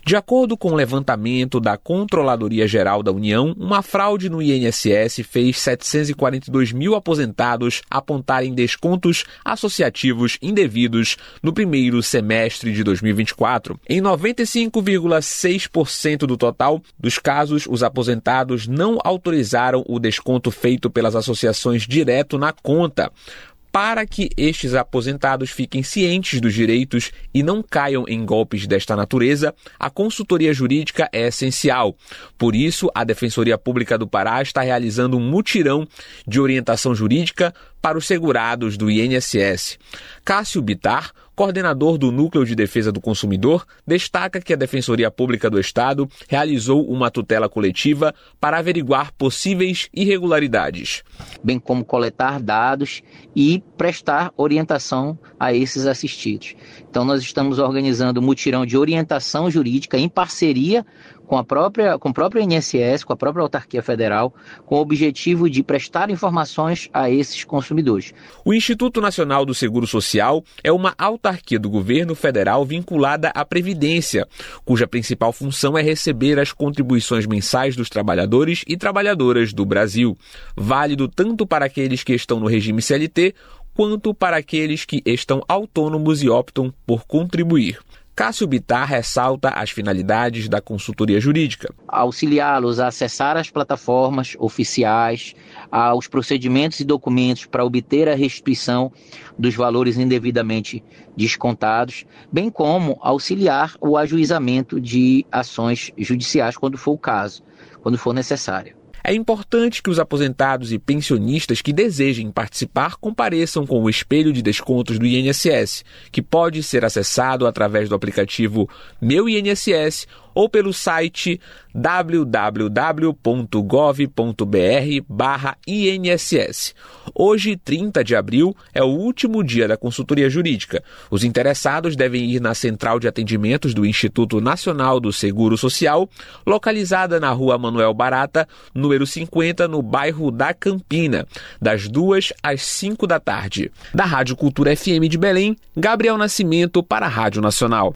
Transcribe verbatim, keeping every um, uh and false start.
De acordo com o levantamento da Controladoria Geral da União, uma fraude no I N S S fez setecentos e quarenta e dois mil aposentados apontarem descontos associativos indevidos no primeiro semestre de dois mil e vinte e quatro. Em noventa e cinco vírgula seis por cento do total dos casos, os aposentados não autorizaram o desconto feito pelas associações direto na conta. Para que estes aposentados fiquem cientes dos direitos e não caiam em golpes desta natureza, a consultoria jurídica é essencial. Por isso, a Defensoria Pública do Pará está realizando um mutirão de orientação jurídica para os segurados do I N S S. Cássio Bittar, coordenador do Núcleo de Defesa do Consumidor, destaca que a Defensoria Pública do Estado realizou uma tutela coletiva para averiguar possíveis irregularidades, bem como coletar dados e prestar orientação a esses assistidos. Então, nós estamos organizando um mutirão de orientação jurídica em parceria com, a própria, com o próprio I N S S, com a própria autarquia federal, com o objetivo de prestar informações a esses consumidores. O Instituto Nacional do Seguro Social é uma autarquia do governo federal vinculada à Previdência, cuja principal função é receber as contribuições mensais dos trabalhadores e trabalhadoras do Brasil, válido tanto para aqueles que estão no regime C L T, quanto para aqueles que estão autônomos e optam por contribuir. Cássio Bittar ressalta as finalidades da consultoria jurídica. Auxiliá-los a acessar as plataformas oficiais, aos procedimentos e documentos para obter a restituição dos valores indevidamente descontados, bem como auxiliar o ajuizamento de ações judiciais quando for o caso, quando for necessário. É importante que os aposentados e pensionistas que desejem participar compareçam com o espelho de descontos do I N S S, que pode ser acessado através do aplicativo Meu I N S S ou pelo site w w w ponto gov ponto b r barra I N S S. Hoje, trinta de abril, é o último dia da consultoria jurídica. Os interessados devem ir na Central de Atendimentos do Instituto Nacional do Seguro Social, localizada na Rua Manuel Barata, número cinquenta, no bairro da Campina, das duas às cinco da tarde. Da Rádio Cultura F M de Belém, Gabriel Nascimento para a Rádio Nacional.